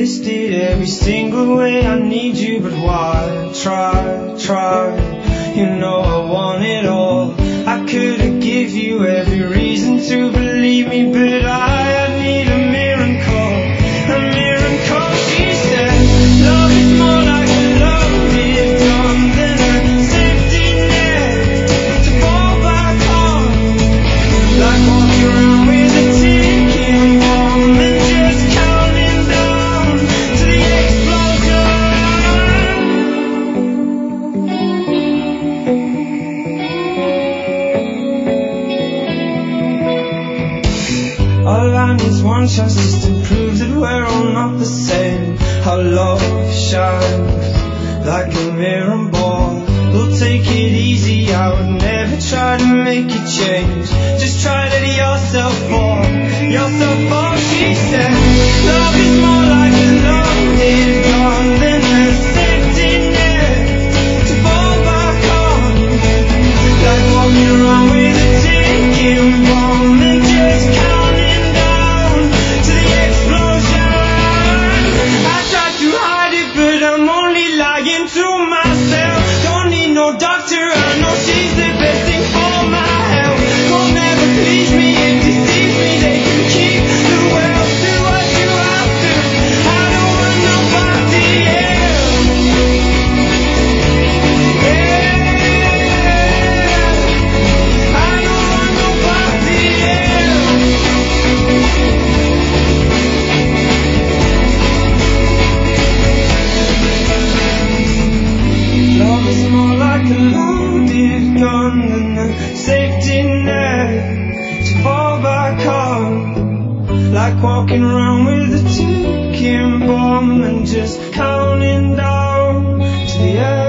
listed every single way I need you, but why try? You know I want it all. I could've give you every reason to believe me, but I need a miracle, a miracle. She said, love is more like a loaded gun than a safety net to fall back on, like walking around with a ticking bomb and just counting down to the explosion. All I need's one chance just to prove that we're all not the same. How love shines like a mirror ball. We'll take it easy, I would never try to make you change. Just try to let yourself fall, yourself fall. She said, love is more like a loaded gun than a safety net to fall back on, like walking around with a ticking bomb and just counting down to the explosion. I tried to hide it, but I'm only lying to myself. Don't need no doctor, I know she's the best thing for my health. Don't ever please me and deceive me, they can keep the wealth. Do what you have to, I don't want nobody else. I don't want nobody else. Love is more like a loaded gun than a safety net to fall back on, like walking around with a ticking bomb and just counting down to the end.